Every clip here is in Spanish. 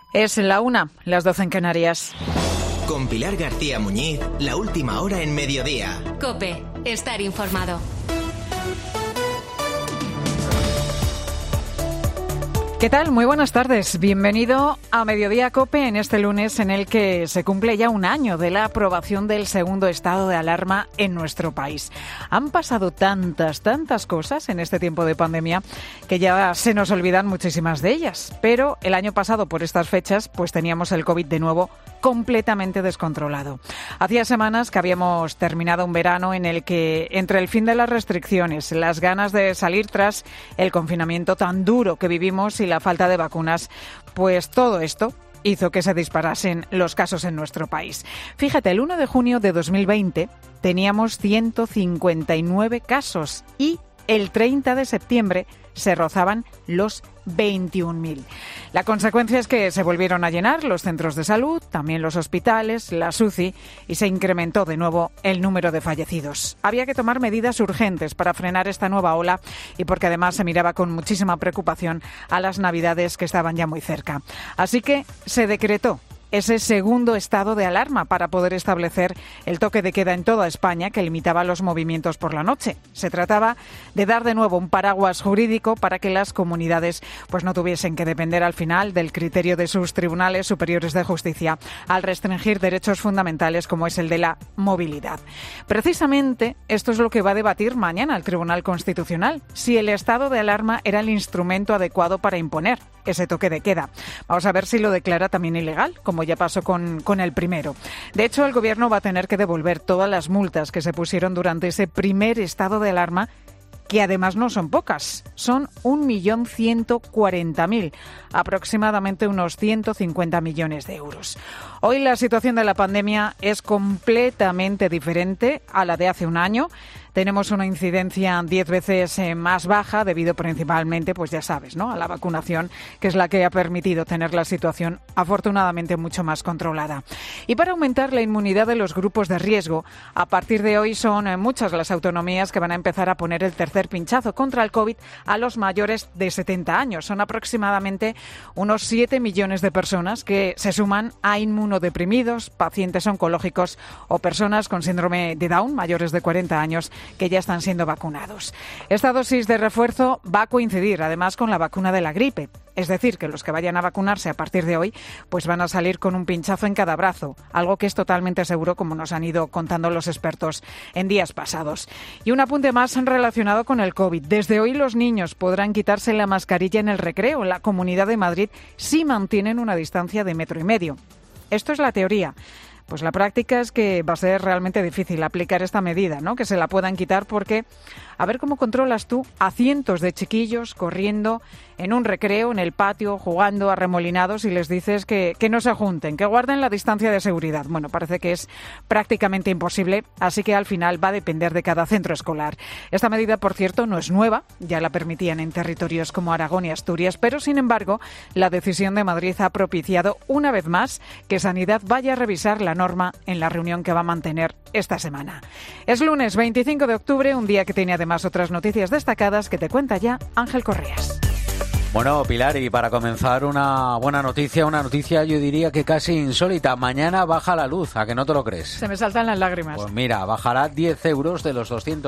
Es la 1, las 12 en Canarias. Con Pilar García Muñiz, la última hora en Mediodía. COPE, estar informado. ¿Qué tal? Muy buenas tardes. Bienvenido a Mediodía COPE en este lunes en el que se cumple ya un año de la aprobación del segundo estado de alarma en nuestro país. Han pasado tantas cosas en este tiempo de pandemia que ya se nos olvidan muchísimas de ellas. Pero el año pasado, por estas fechas, pues teníamos el COVID de nuevo completamente descontrolado. Hacía semanas que habíamos terminado un verano en el que, entre el fin de las restricciones, las ganas de salir tras el confinamiento tan duro que vivimos y la falta de vacunas, pues todo esto hizo que se disparasen los casos en nuestro país. Fíjate, el 1 de junio de 2020 teníamos 159 casos y el 30 de septiembre se rozaban los 21.000. La consecuencia es que se volvieron a llenar los centros de salud, también los hospitales, las UCI, y se incrementó de nuevo el número de fallecidos. Había que tomar medidas urgentes para frenar esta nueva ola y porque además se miraba con muchísima preocupación a las Navidades que estaban ya muy cerca. Así que se decretó ese segundo estado de alarma para poder establecer el toque de queda en toda España que limitaba los movimientos por la noche. Se trataba de dar de nuevo un paraguas jurídico para que las comunidades pues no tuviesen que depender al final del criterio de sus tribunales superiores de justicia al restringir derechos fundamentales como es el de la movilidad. Precisamente esto es lo que va a debatir mañana el Tribunal Constitucional, si el estado de alarma era el instrumento adecuado para imponer ese toque de queda. Vamos a ver si lo declara también ilegal, como ya pasó con el primero. De hecho, el Gobierno va a tener que devolver todas las multas que se pusieron durante ese primer estado de alarma, que además no son pocas, son 1.140.000, aproximadamente unos 150 millones de euros. Hoy la situación de la pandemia es completamente diferente a la de hace un año. Tenemos una incidencia 10 veces más baja debido principalmente, pues ya sabes, ¿no?, a la vacunación, que es la que ha permitido tener la situación afortunadamente mucho más controlada. Y para aumentar la inmunidad de los grupos de riesgo, a partir de hoy son muchas las autonomías que van a empezar a poner el tercer pinchazo contra el COVID a los mayores de 70 años. Son aproximadamente unos 7 millones de personas que se suman a inmunodeprimidos, pacientes oncológicos o personas con síndrome de Down mayores de 40 años que ya están siendo vacunados. Esta dosis de refuerzo va a coincidir además con la vacuna de la gripe. Es decir, que los que vayan a vacunarse a partir de hoy pues van a salir con un pinchazo en cada brazo, algo que es totalmente seguro, como nos han ido contando los expertos en días pasados. Y un apunte más relacionado con el COVID. Desde hoy los niños podrán quitarse la mascarilla en el recreo en la Comunidad de Madrid si mantienen una distancia de 1,5 metros. Esto es la teoría. Pues la práctica es que va a ser realmente difícil aplicar esta medida, ¿no?, que se la puedan quitar, porque a ver cómo controlas tú a cientos de chiquillos corriendo en un recreo, en el patio, jugando arremolinados y les dices que no se junten, que guarden la distancia de seguridad. Bueno, parece que es prácticamente imposible, así que al final va a depender de cada centro escolar. Esta medida, por cierto, no es nueva, ya la permitían en territorios como Aragón y Asturias, pero sin embargo la decisión de Madrid ha propiciado una vez más que Sanidad vaya a revisar la norma en la reunión que va a mantener esta semana. Es lunes 25 de octubre, un día que tiene además otras noticias destacadas que te cuenta ya Ángel Correas. Bueno, Pilar, y para comenzar una buena noticia, una noticia yo diría que casi insólita. Mañana baja la luz, ¿a que no te lo crees? Se me saltan las lágrimas. Pues mira, bajará 10 euros de los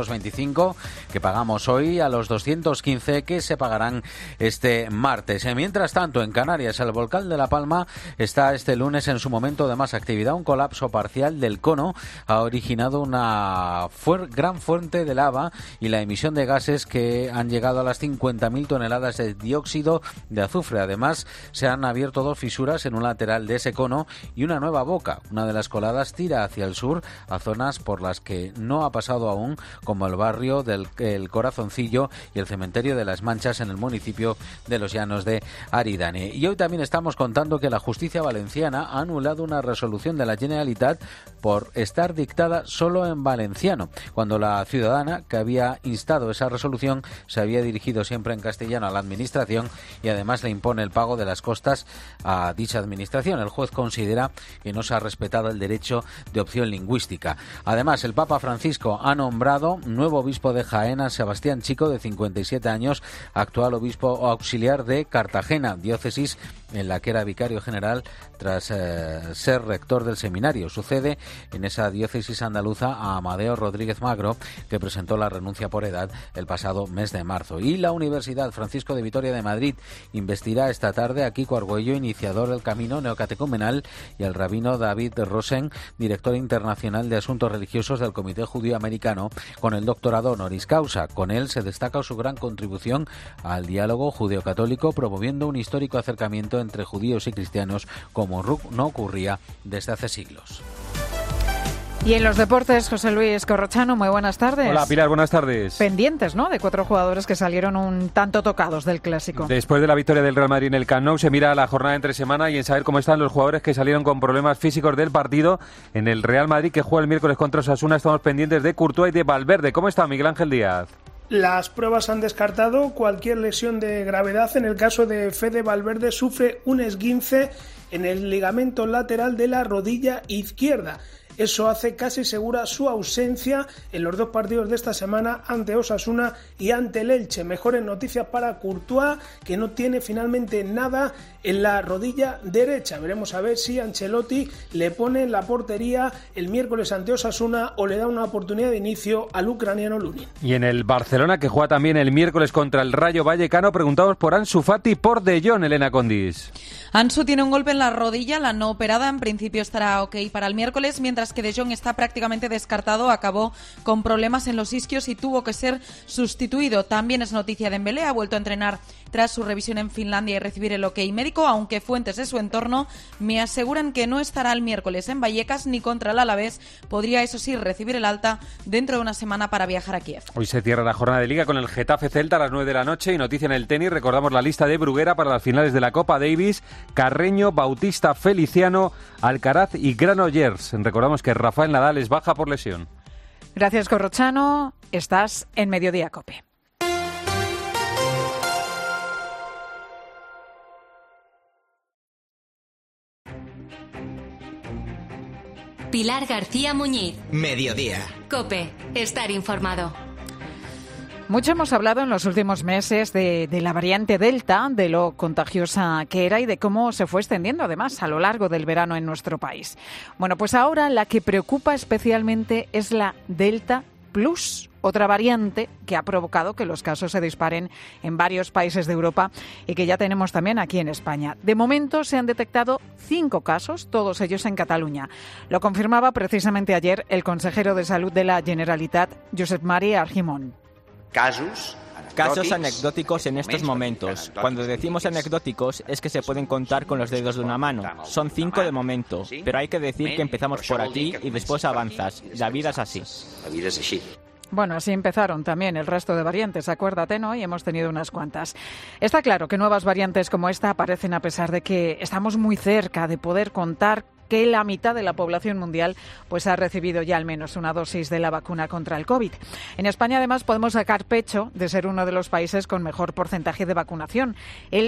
225 que pagamos hoy a los 215 que se pagarán este martes. Mientras tanto, en Canarias, el volcán de La Palma está este lunes en su momento de más actividad. Un colapso parcial del cono ha originado una gran fuente de lava y la emisión de gases que han llegado a las 50.000 toneladas de dióxido de azufre. Además, se han abierto 2 fisuras en un lateral de ese cono y una nueva boca. Una de las coladas tira hacia el sur a zonas por las que no ha pasado aún, como el barrio del Corazoncillo y el cementerio de las Manchas en el municipio de Los Llanos de Aridane. Y hoy también estamos contando que la justicia valenciana ha anulado una resolución de la Generalitat por estar dictada solo en valenciano, cuando la ciudadana que había instado esa resolución se había dirigido siempre en castellano a la administración administración y además le impone el pago de las costas a dicha administración. El juez considera que no se ha respetado el derecho de opción lingüística. Además, el Papa Francisco ha nombrado nuevo obispo de Jaén a Sebastián Chico, de 57 años, actual obispo auxiliar de Cartagena, diócesis en la que era vicario general tras ser rector del seminario. Sucede en esa diócesis andaluza a Amadeo Rodríguez Magro, que presentó la renuncia por edad el pasado mes de marzo. Y la Universidad Francisco de Vitoria de Madrid investirá esta tarde a Kiko Argüello, iniciador del camino neocatecumenal, y al rabino David Rosen, director internacional de Asuntos Religiosos del Comité Judío Americano, con el doctorado honoris causa. Con él se destaca su gran contribución al diálogo judeo-católico, promoviendo un histórico acercamiento entre judíos y cristianos como no ocurría desde hace siglos. Y en los deportes, José Luis Corrochano, muy buenas tardes. Hola Pilar, buenas tardes. Pendientes, ¿no?, de 4 jugadores que salieron un tanto tocados del Clásico. Después de la victoria del Real Madrid en el Camp Nou, se mira la jornada entre semana y en saber cómo están los jugadores que salieron con problemas físicos del partido en el Real Madrid, que juega el miércoles contra Osasuna. Estamos pendientes de Courtois y de Valverde. ¿Cómo está Miguel Ángel Díaz? Las pruebas han descartado cualquier lesión de gravedad. En el caso de Fede Valverde, sufre un esguince en el ligamento lateral de la rodilla izquierda. Eso hace casi segura su ausencia en los 2 partidos de esta semana ante Osasuna y ante el Elche. Mejores noticias para Courtois, que no tiene finalmente nada en la rodilla derecha. Veremos a ver si Ancelotti le pone en la portería el miércoles ante Osasuna o le da una oportunidad de inicio al ucraniano Lunin. Y en el Barcelona, que juega también el miércoles contra el Rayo Vallecano, preguntamos por Ansu Fati, por De Jong, Elena Condis. Ansu tiene un golpe en la rodilla, la no operada, en principio estará ok para el miércoles, mientras que De Jong está prácticamente descartado, acabó con problemas en los isquios y tuvo que ser sustituido. También es noticia de Dembélé, ha vuelto a entrenar tras su revisión en Finlandia y recibir el ok médico, aunque fuentes de su entorno me aseguran que no estará el miércoles en Vallecas ni contra el Alavés. Podría, eso sí, recibir el alta dentro de una semana para viajar a Kiev. Hoy se cierra la jornada de Liga con el Getafe Celta a las 9 de la noche y noticia en el tenis. Recordamos la lista de Bruguera para las finales de la Copa Davis: Carreño, Bautista, Feliciano, Alcaraz y Granollers. Recordamos que Rafael Nadal es baja por lesión. Gracias, Corrochano. Estás en Mediodía COPE. Pilar García Muñiz. Mediodía. COPE. Estar informado. Mucho hemos hablado en los últimos meses de la variante Delta, de lo contagiosa que era y de cómo se fue extendiendo además a lo largo del verano en nuestro país. Bueno, pues ahora la que preocupa especialmente es la Delta Plus, otra variante que ha provocado que los casos se disparen en varios países de Europa y que ya tenemos también aquí en España. De momento se han detectado 5 casos, todos ellos en Cataluña. Lo confirmaba precisamente ayer el consejero de Salud de la Generalitat, Josep Maria Argimon. Casos anecdóticos en estos momentos. Cuando decimos anecdóticos es que se pueden contar con los dedos de una mano. Son 5 de momento, pero hay que decir que empezamos por aquí y después avanzas. La vida es así. Bueno, así empezaron también el resto de variantes, acuérdate, ¿no? Y hemos tenido unas cuantas. Está claro que nuevas variantes como esta aparecen a pesar de que estamos muy cerca de poder contar que la mitad de la población mundial pues ha recibido ya al menos una dosis de la vacuna contra el COVID. En España, además, podemos sacar pecho de ser uno de los países con mejor porcentaje de vacunación. El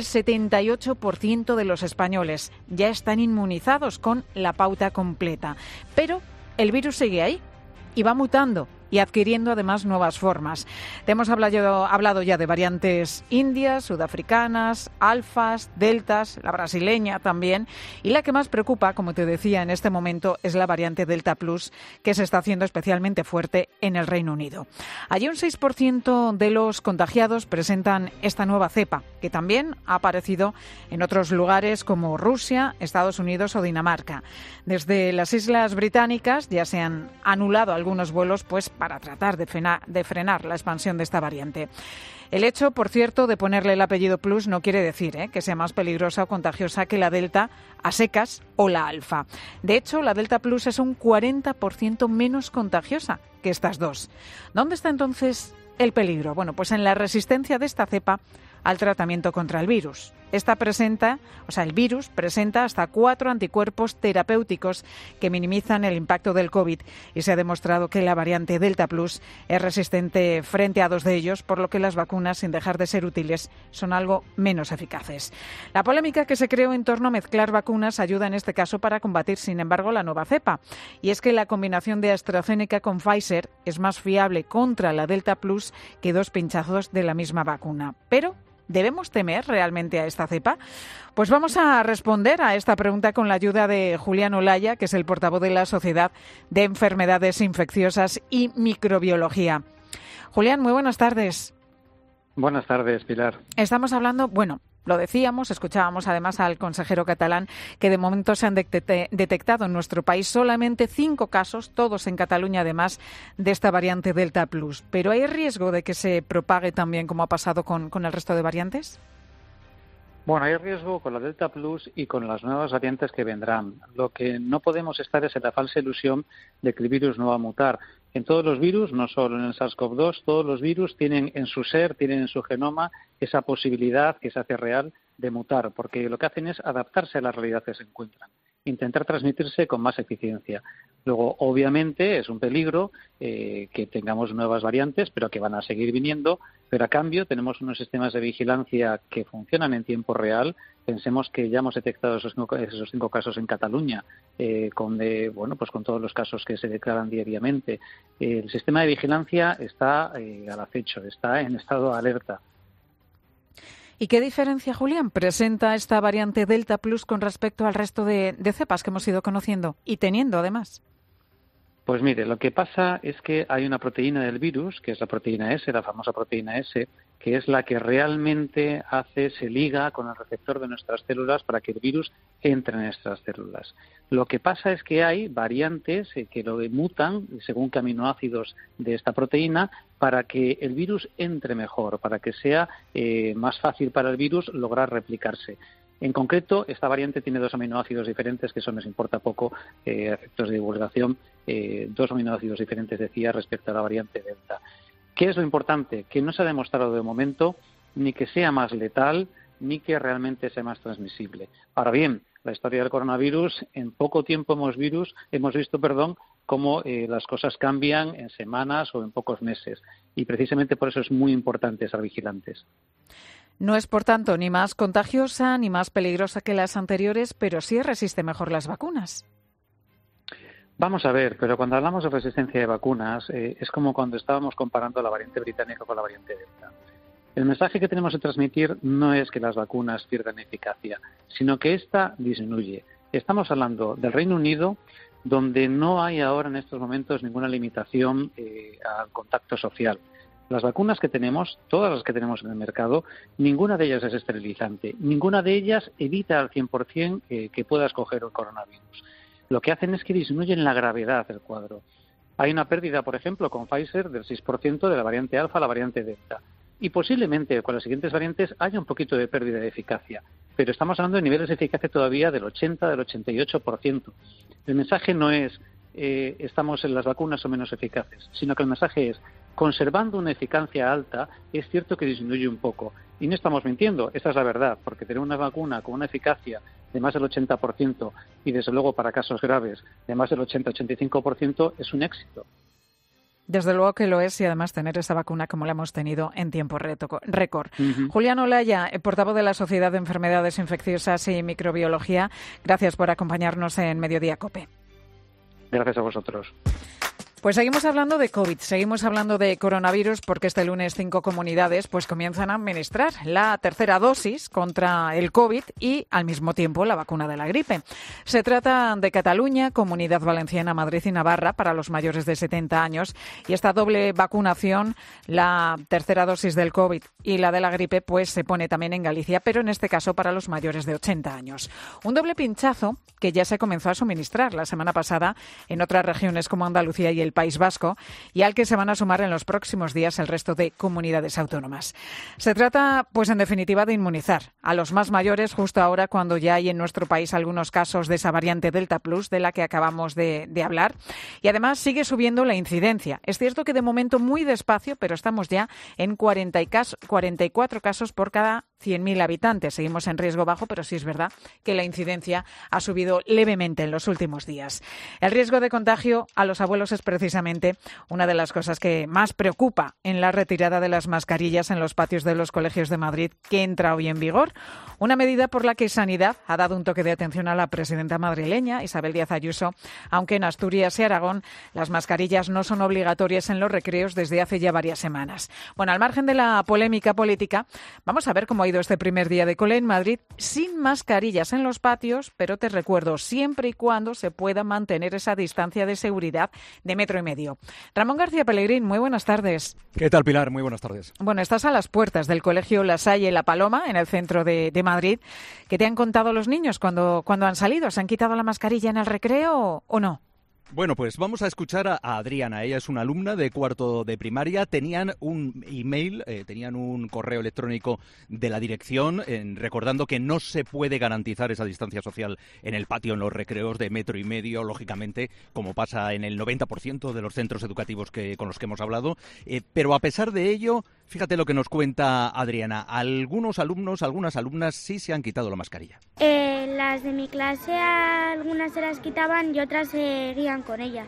78% de los españoles ya están inmunizados con la pauta completa. Pero el virus sigue ahí y va mutando y adquiriendo además nuevas formas. Te hemos hablado ya de variantes indias, sudafricanas, alfas, deltas, la brasileña también, y la que más preocupa, como te decía en este momento, es la variante Delta Plus, que se está haciendo especialmente fuerte en el Reino Unido. Allí un 6% de los contagiados presentan esta nueva cepa, que también ha aparecido en otros lugares como Rusia, Estados Unidos o Dinamarca. Desde las Islas Británicas ya se han anulado algunos vuelos pues para tratar de frenar la expansión de esta variante. El hecho, por cierto, de ponerle el apellido Plus no quiere decir que sea más peligrosa o contagiosa que la Delta a secas o la Alfa. De hecho, la Delta Plus es un 40% menos contagiosa que estas dos. ¿Dónde está entonces el peligro? Bueno, pues en la resistencia de esta cepa al tratamiento contra el virus. El virus presenta hasta 4 anticuerpos terapéuticos que minimizan el impacto del COVID y se ha demostrado que la variante Delta Plus es resistente frente a 2 de ellos, por lo que las vacunas, sin dejar de ser útiles, son algo menos eficaces. La polémica que se creó en torno a mezclar vacunas ayuda en este caso para combatir, sin embargo, la nueva cepa. Y es que la combinación de AstraZeneca con Pfizer es más fiable contra la Delta Plus que 2 pinchazos de la misma vacuna. Pero ¿debemos temer realmente a esta cepa? Pues vamos a responder a esta pregunta con la ayuda de Julián Olaya, que es el portavoz de la Sociedad de Enfermedades Infecciosas y Microbiología. Julián, muy buenas tardes. Buenas tardes, Pilar. Estamos hablando, lo decíamos, escuchábamos además al consejero catalán que de momento se han detectado en nuestro país solamente 5 casos, todos en Cataluña además, de esta variante Delta Plus. ¿Pero hay riesgo de que se propague también como ha pasado con el resto de variantes? Bueno, hay riesgo con la Delta Plus y con las nuevas variantes que vendrán. Lo que no podemos estar es en la falsa ilusión de que el virus no va a mutar. En todos los virus, no solo en el SARS-CoV-2, todos los virus tienen en su ser, tienen en su genoma esa posibilidad que se hace real de mutar, porque lo que hacen es adaptarse a la realidad que se encuentran, intentar transmitirse con más eficiencia. Luego, obviamente, es un peligro que tengamos nuevas variantes, pero que van a seguir viniendo, pero a cambio tenemos unos sistemas de vigilancia que funcionan en tiempo real. Pensemos que ya hemos detectado esos 5 casos en Cataluña, con todos los casos que se declaran diariamente. El sistema de vigilancia está al acecho, está en estado de alerta. ¿Y qué diferencia, Julián, presenta esta variante Delta Plus con respecto al resto de cepas que hemos ido conociendo y teniendo además? Pues mire, lo que pasa es que hay una proteína del virus, que es la proteína S, la famosa proteína S, que es la que realmente se liga con el receptor de nuestras células para que el virus entre en nuestras células. Lo que pasa es que hay variantes que lo mutan según qué aminoácidos de esta proteína para que el virus entre mejor, para que sea más fácil para el virus lograr replicarse. En concreto, esta variante tiene 2 aminoácidos diferentes, que eso nos importa poco a efectos de divulgación, 2 aminoácidos diferentes, decía, respecto a la variante Delta. ¿Qué es lo importante? Que no se ha demostrado de momento ni que sea más letal, ni que realmente sea más transmisible. Ahora bien, la historia del coronavirus, en poco tiempo hemos visto cómo las cosas cambian en semanas o en pocos meses. Y precisamente por eso es muy importante ser vigilantes. No es, por tanto, ni más contagiosa ni más peligrosa que las anteriores, pero sí resiste mejor las vacunas. Vamos a ver, pero cuando hablamos de resistencia de vacunas, es como cuando estábamos comparando la variante británica con la variante Delta. El mensaje que tenemos que transmitir no es que las vacunas pierdan eficacia, sino que esta disminuye. Estamos hablando del Reino Unido, donde no hay ahora en estos momentos ninguna limitación al contacto social. Las vacunas que tenemos, todas las que tenemos en el mercado, ninguna de ellas es esterilizante, ninguna de ellas evita al 100% que puedas coger el coronavirus. Lo que hacen es que disminuyen la gravedad del cuadro. Hay una pérdida, por ejemplo, con Pfizer del 6% de la variante alfa a la variante delta. Y posiblemente con las siguientes variantes haya un poquito de pérdida de eficacia. Pero estamos hablando de niveles de eficacia todavía del 80, del 88%. El mensaje no es las vacunas son menos eficaces, sino que el mensaje es conservando una eficacia alta, es cierto que disminuye un poco. Y no estamos mintiendo, esa es la verdad, porque tener una vacuna con una eficacia de más del 80% y desde luego para casos graves de más del 80-85% es un éxito. Desde luego que lo es, y además tener esa vacuna como la hemos tenido en tiempo récord. Uh-huh. Julián Olaya, portavoz de la Sociedad de Enfermedades Infecciosas y Microbiología, gracias por acompañarnos en Mediodía COPE. Gracias a vosotros. Pues seguimos hablando de COVID, seguimos hablando de coronavirus, porque este lunes 5 comunidades comienzan a administrar la tercera dosis contra el COVID y al mismo tiempo la vacuna de la gripe. Se trata de Cataluña, Comunidad Valenciana, Madrid y Navarra para los mayores de 70 años y esta doble vacunación, la tercera dosis del COVID y la de la gripe, se pone también en Galicia, pero en este caso para los mayores de 80 años. Un doble pinchazo que ya se comenzó a suministrar la semana pasada en otras regiones como Andalucía y el País Vasco y al que se van a sumar en los próximos días el resto de comunidades autónomas. Se trata, pues en definitiva, de inmunizar a los más mayores justo ahora cuando ya hay en nuestro país algunos casos de esa variante Delta Plus de la que acabamos de hablar. Y además sigue subiendo la incidencia. Es cierto que de momento muy despacio, pero estamos ya en 44 casos por cada 100.000 habitantes. Seguimos en riesgo bajo, pero sí es verdad que la incidencia ha subido levemente en los últimos días. El riesgo de contagio a los abuelos es precisamente una de las cosas que más preocupa en la retirada de las mascarillas en los patios de los colegios de Madrid, que entra hoy en vigor. Una medida por la que Sanidad ha dado un toque de atención a la presidenta madrileña, Isabel Díaz Ayuso, aunque en Asturias y Aragón las mascarillas no son obligatorias en los recreos desde hace ya varias semanas. Bueno, al margen de la polémica política, vamos a ver cómo ha ido este primer día de cole en Madrid sin mascarillas en los patios, pero te recuerdo, siempre y cuando se pueda mantener esa distancia de seguridad de 1,5 metros. Ramón García Pellegrín, muy buenas tardes. ¿Qué tal, Pilar? Muy buenas tardes. Bueno, estás a las puertas del colegio La Salle La Paloma, en el centro de Madrid. ¿Qué te han contado los niños cuando han salido? ¿Se han quitado la mascarilla en el recreo o no? Bueno, pues vamos a escuchar a Adriana. Ella es una alumna de cuarto de primaria. Tenían un email, tenían un correo electrónico de la dirección recordando que no se puede garantizar esa distancia social en el patio, en los recreos de 1,5 metros, lógicamente, como pasa en el 90% de los centros educativos con los que hemos hablado. Pero a pesar de ello, fíjate lo que nos cuenta Adriana. Algunos alumnos, algunas alumnas sí se han quitado la mascarilla. Las de mi clase, algunas se las quitaban y otras seguían con ellas.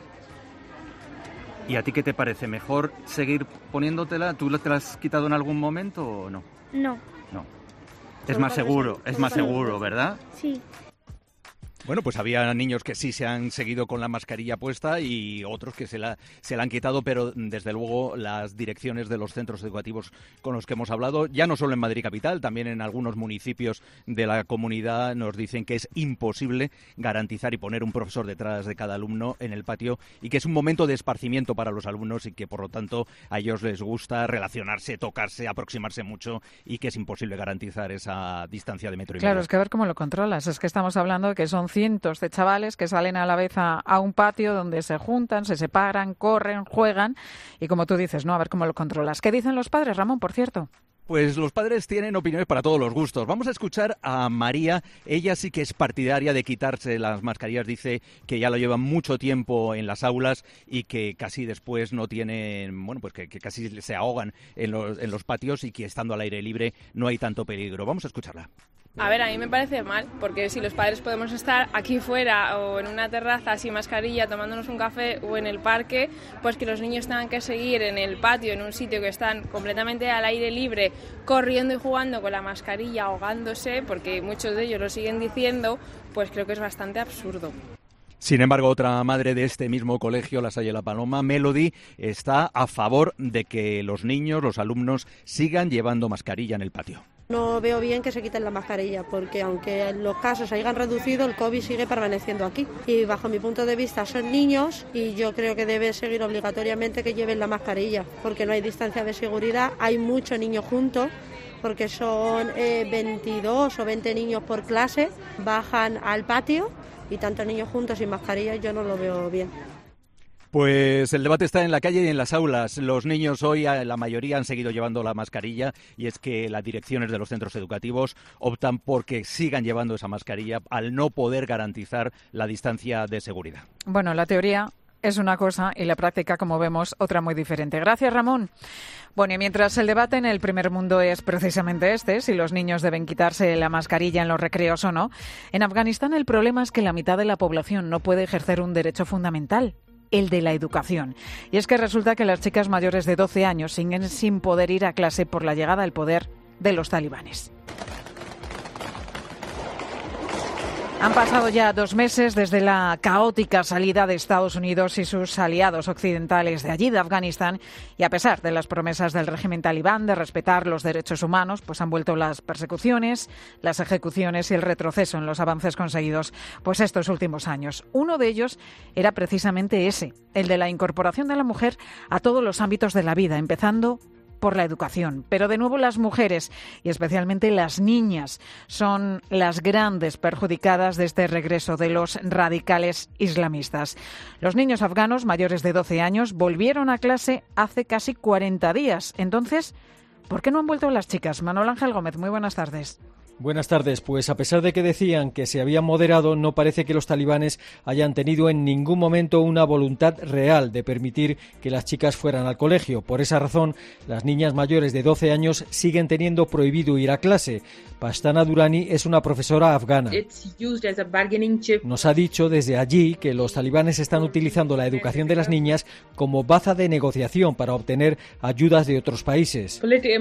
¿Y a ti qué te parece? ¿Mejor seguir poniéndotela? ¿Tú te la has quitado en algún momento o no? No. No. Es más seguro, ¿verdad? Sí. Bueno, pues había niños que sí se han seguido con la mascarilla puesta y otros que se la han quitado, pero desde luego las direcciones de los centros educativos con los que hemos hablado, ya no solo en Madrid capital, también en algunos municipios de la comunidad nos dicen que es imposible garantizar y poner un profesor detrás de cada alumno en el patio y que es un momento de esparcimiento para los alumnos y que por lo tanto a ellos les gusta relacionarse, tocarse, aproximarse mucho y que es imposible garantizar esa distancia de 1,5 metros. Claro, es que a ver cómo lo controlas. Es que estamos hablando de que son cientos de chavales que salen a la vez a un patio donde se juntan, se separan, corren, juegan y como tú dices, ¿no? A ver cómo lo controlas. ¿Qué dicen los padres, Ramón, por cierto? Pues los padres tienen opiniones para todos los gustos. Vamos a escuchar a María. Ella sí que es partidaria de quitarse las mascarillas. Dice que ya lo llevan mucho tiempo en las aulas y que casi después no tienen, bueno, pues que casi se ahogan en los patios y que estando al aire libre no hay tanto peligro. Vamos a escucharla. A ver, a mí me parece mal, porque si los padres podemos estar aquí fuera o en una terraza sin mascarilla tomándonos un café o en el parque, pues que los niños tengan que seguir en el patio, en un sitio que están completamente al aire libre, corriendo y jugando con la mascarilla, ahogándose, porque muchos de ellos lo siguen diciendo, pues creo que es bastante absurdo. Sin embargo, otra madre de este mismo colegio, La Salle La Paloma, Melody, está a favor de que los niños, los alumnos, sigan llevando mascarilla en el patio. No veo bien que se quiten la mascarilla porque aunque los casos hayan reducido, el COVID sigue permaneciendo aquí. Y bajo mi punto de vista son niños y yo creo que debe seguir obligatoriamente que lleven la mascarilla porque no hay distancia de seguridad, hay muchos niños juntos porque son 22 o 20 niños por clase, bajan al patio y tantos niños juntos sin mascarilla yo no lo veo bien. Pues el debate está en la calle y en las aulas. Los niños hoy, la mayoría, han seguido llevando la mascarilla y es que las direcciones de los centros educativos optan por que sigan llevando esa mascarilla al no poder garantizar la distancia de seguridad. Bueno, la teoría es una cosa y la práctica, como vemos, otra muy diferente. Gracias, Ramón. Bueno, y mientras el debate en el primer mundo es precisamente si los niños deben quitarse la mascarilla en los recreos o no, en Afganistán el problema es que la mitad de la población no puede ejercer un derecho fundamental, el de la educación. Y es que resulta que las chicas mayores de 12 años siguen sin poder ir a clase por la llegada al poder de los talibanes. Han pasado ya 2 meses desde la caótica salida de Estados Unidos y sus aliados occidentales de allí, de Afganistán, y a pesar de las promesas del régimen talibán de respetar los derechos humanos, pues han vuelto las persecuciones, las ejecuciones y el retroceso en los avances conseguidos pues estos últimos años. Uno de ellos era precisamente ese, el de la incorporación de la mujer a todos los ámbitos de la vida, empezando por la educación. Pero de nuevo las mujeres, y especialmente las niñas, son las grandes perjudicadas de este regreso de los radicales islamistas. Los niños afganos mayores de 12 años volvieron a clase hace casi 40 días. Entonces, ¿por qué no han vuelto las chicas? Manuel Ángel Gómez, muy buenas tardes. Buenas tardes. Pues a pesar de que decían que se habían moderado, no parece que los talibanes hayan tenido en ningún momento una voluntad real de permitir que las chicas fueran al colegio. Por esa razón, las niñas mayores de 12 años siguen teniendo prohibido ir a clase. Pastana Durrani es una profesora afgana. Nos ha dicho desde allí que los talibanes están utilizando la educación de las niñas como baza de negociación para obtener ayudas de otros países.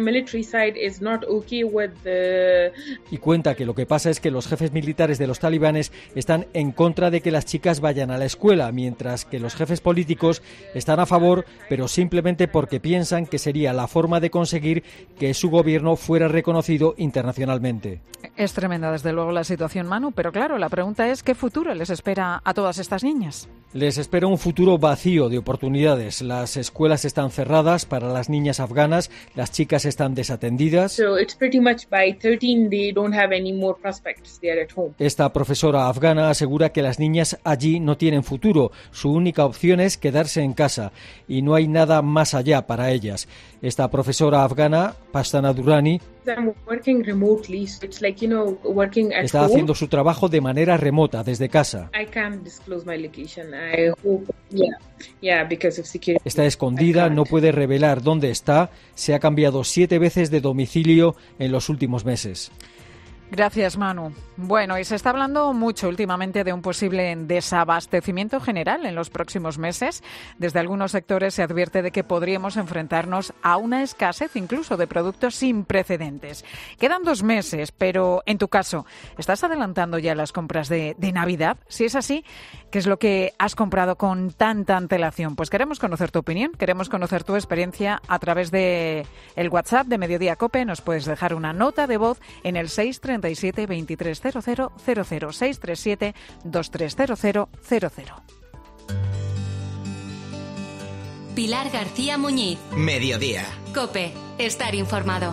Y cuenta que lo que pasa es que los jefes militares de los talibanes están en contra de que las chicas vayan a la escuela, mientras que los jefes políticos están a favor, pero simplemente porque piensan que sería la forma de conseguir que su gobierno fuera reconocido internacionalmente. Es tremenda, desde luego, la situación, Manu, pero claro, la pregunta es ¿qué futuro les espera a todas estas niñas? Les espera un futuro vacío de oportunidades. Las escuelas están cerradas para las niñas afganas, las chicas están desatendidas. Esta profesora afgana asegura que las niñas allí no tienen futuro. Su única opción es quedarse en casa y no hay nada más allá para ellas. Esta profesora afgana, Pastana Durrani, está haciendo su trabajo de manera remota, desde casa. Está escondida, no puede revelar dónde está. Se ha cambiado 7 veces de domicilio en los últimos meses. Gracias, Manu. Bueno, y se está hablando mucho últimamente de un posible desabastecimiento general en los próximos meses. Desde algunos sectores se advierte de que podríamos enfrentarnos a una escasez incluso de productos sin precedentes. Quedan 2 meses, pero en tu caso, ¿estás adelantando ya las compras de Navidad? Si es así, ¿qué es lo que has comprado con tanta antelación? Pues queremos conocer tu opinión, queremos conocer tu experiencia a través de el WhatsApp de Mediodía COPE. Nos puedes dejar una nota de voz en el 637 2300 637 230000. Pilar García Muñiz. Mediodía. COPE. Estar informado.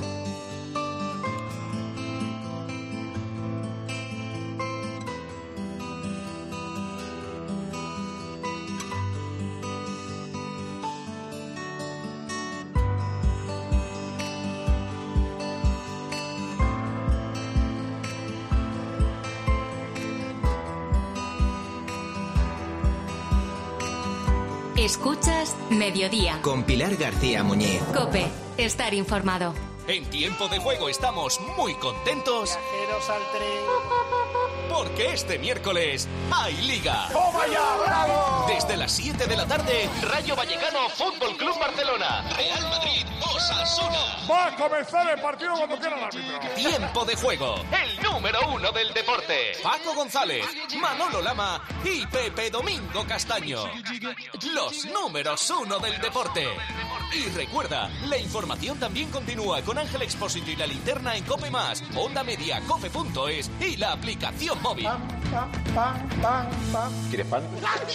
Escuchas Mediodía. Con Pilar García Muñiz. COPE. Estar informado. En tiempo de juego estamos muy contentos. Viajeros al tren. Porque este miércoles hay Liga. ¡Toma ya, bravo! Desde las 7 de la tarde, Rayo Vallecano Fútbol Club Barcelona. Real Madrid Osasuna. Va a comenzar el partido cuando quiera el árbitro. Tiempo de juego. El número 1 del deporte. Paco González, Manolo Lama y Pepe Domingo Castaño. Los números 1 del deporte. Y recuerda, la información también continúa con Ángel Expósito y la linterna en COPE+, Onda Media, cope.es y la aplicación móvil. ¿Quieres pan?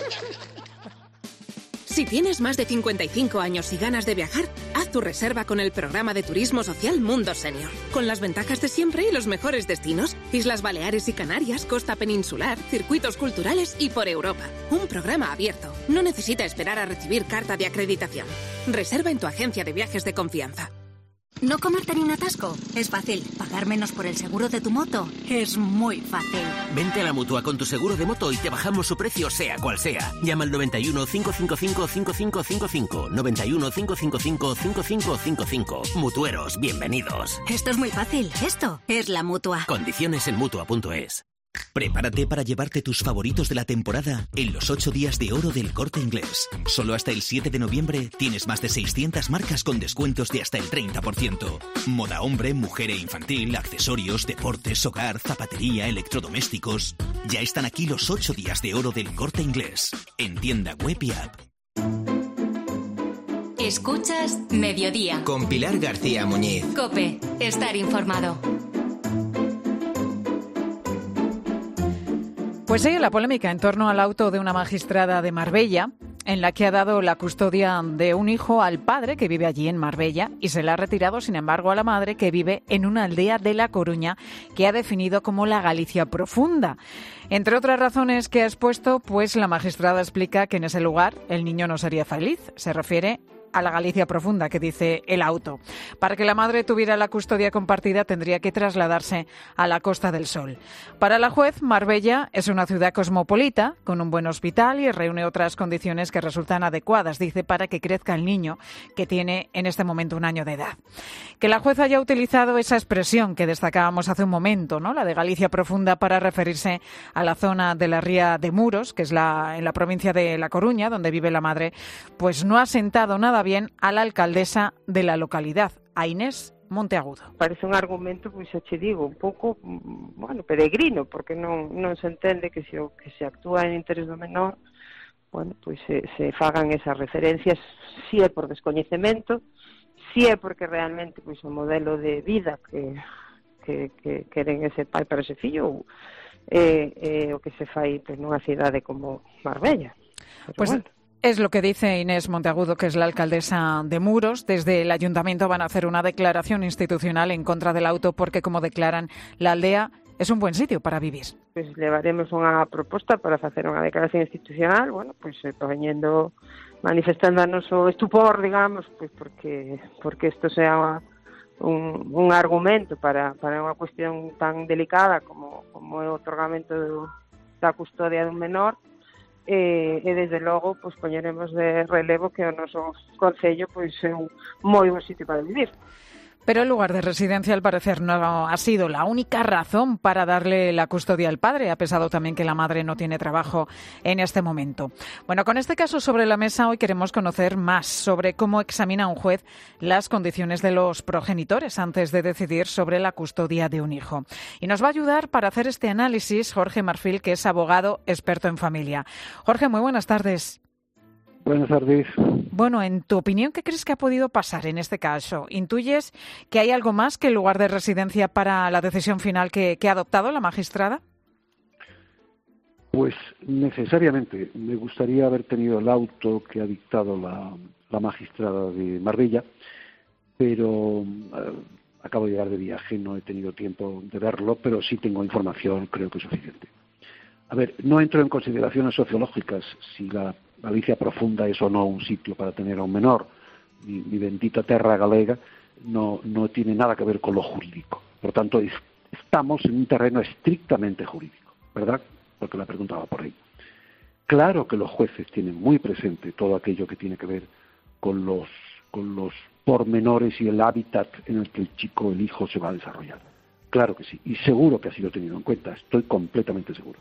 Si tienes más de 55 años y ganas de viajar, haz tu reserva con el programa de turismo social Mundo Senior. Con las ventajas de siempre y los mejores destinos. Islas Baleares y Canarias, costa peninsular, circuitos culturales y por Europa. Un programa abierto. No necesita esperar a recibir carta de acreditación. Reserva en tu agencia de viajes de confianza. ¿No comerte ni un atasco? Es fácil. ¿Pagar menos por el seguro de tu moto? Es muy fácil. Vente a la Mutua con tu seguro de moto y te bajamos su precio sea cual sea. Llama al 91 555 5555. 91 555 5555. Mutueros, bienvenidos. Esto es muy fácil. Esto es la Mutua. Condiciones en Mutua.es. Prepárate para llevarte tus favoritos de la temporada en los 8 días de oro del Corte Inglés. Solo hasta el 7 de noviembre tienes más de 600 marcas con descuentos de hasta el 30%. Moda hombre, mujer e infantil, accesorios, deportes, hogar, zapatería, electrodomésticos. Ya están aquí los 8 días de oro del Corte Inglés. En tienda web y app. Escuchas Mediodía. Con Pilar García Muñiz. COPE. Estar informado. Pues sigue la polémica en torno al auto de una magistrada de Marbella en la que ha dado la custodia de un hijo al padre que vive allí en Marbella y se la ha retirado, sin embargo, a la madre que vive en una aldea de La Coruña que ha definido como la Galicia profunda. Entre otras razones que ha expuesto, pues la magistrada explica que en ese lugar el niño no sería feliz. Se refiere a la Galicia profunda, que dice el auto. Para que la madre tuviera la custodia compartida tendría que trasladarse a la Costa del Sol. Para la juez, Marbella es una ciudad cosmopolita, con un buen hospital y reúne otras condiciones que resultan adecuadas, dice, para que crezca el niño, que tiene en este momento 1 año de edad. Que la juez haya utilizado esa expresión que destacábamos hace un momento, ¿no?, la de Galicia profunda, para referirse a la zona de la Ría de Muros, que es en la provincia de La Coruña, donde vive la madre, pues no ha sentado nada bien a la alcaldesa de la localidad, a Inés Monteagudo. Parece un argumento, pois xa che digo, un pouco, bueno, peregrino, porque non se entende que se actúa en interés do menor, bueno, pois se fagan esas referencias, si é por descoñecemento, si é porque realmente pois o modelo de vida que queren ese pai para ese fillo, o que se fai pois nunha cidade como Marbella. Pero pues bueno. Es lo que dice Inés Monteagudo, que es la alcaldesa de Muros. Desde el ayuntamiento van a hacer una declaración institucional en contra del auto porque, como declaran, la aldea es un buen sitio para vivir. Pues levaremos unha proposta para facer unha declaración institucional, bueno, pues manifestando o noso estupor, digamos, pues porque isto sea un argumento para unha cuestión tan delicada como o otorgamento da custodia dun menor. E desde logo pois poñeremos de relevo que o noso concello pois é un moi bo sitio para vivir. Pero el lugar de residencia, al parecer, no ha sido la única razón para darle la custodia al padre. Ha pesado también que la madre no tiene trabajo en este momento. Bueno, con este caso sobre la mesa, hoy queremos conocer más sobre cómo examina un juez las condiciones de los progenitores antes de decidir sobre la custodia de un hijo. Y nos va a ayudar para hacer este análisis Jorge Marfil, que es abogado experto en familia. Jorge, muy buenas tardes. Buenas tardes. Bueno, en tu opinión, ¿qué crees que ha podido pasar en este caso? ¿Intuyes que hay algo más que el lugar de residencia para la decisión final que ha adoptado la magistrada? Pues necesariamente. Me gustaría haber tenido el auto que ha dictado la magistrada de Marbella, pero acabo de llegar de viaje, no he tenido tiempo de verlo, pero sí tengo información, creo que es suficiente. A ver, no entro en consideraciones sociológicas si la Galicia profunda es o no un sitio para tener a un menor. Mi bendita terra galega no tiene nada que ver con lo jurídico. Por tanto, estamos en un terreno estrictamente jurídico, ¿verdad? Porque la preguntaba por ahí. Claro que los jueces tienen muy presente todo aquello que tiene que ver con los pormenores y el hábitat en el que el chico, el hijo, se va a desarrollar. Claro que sí, y seguro que ha sido tenido en cuenta, estoy completamente seguro.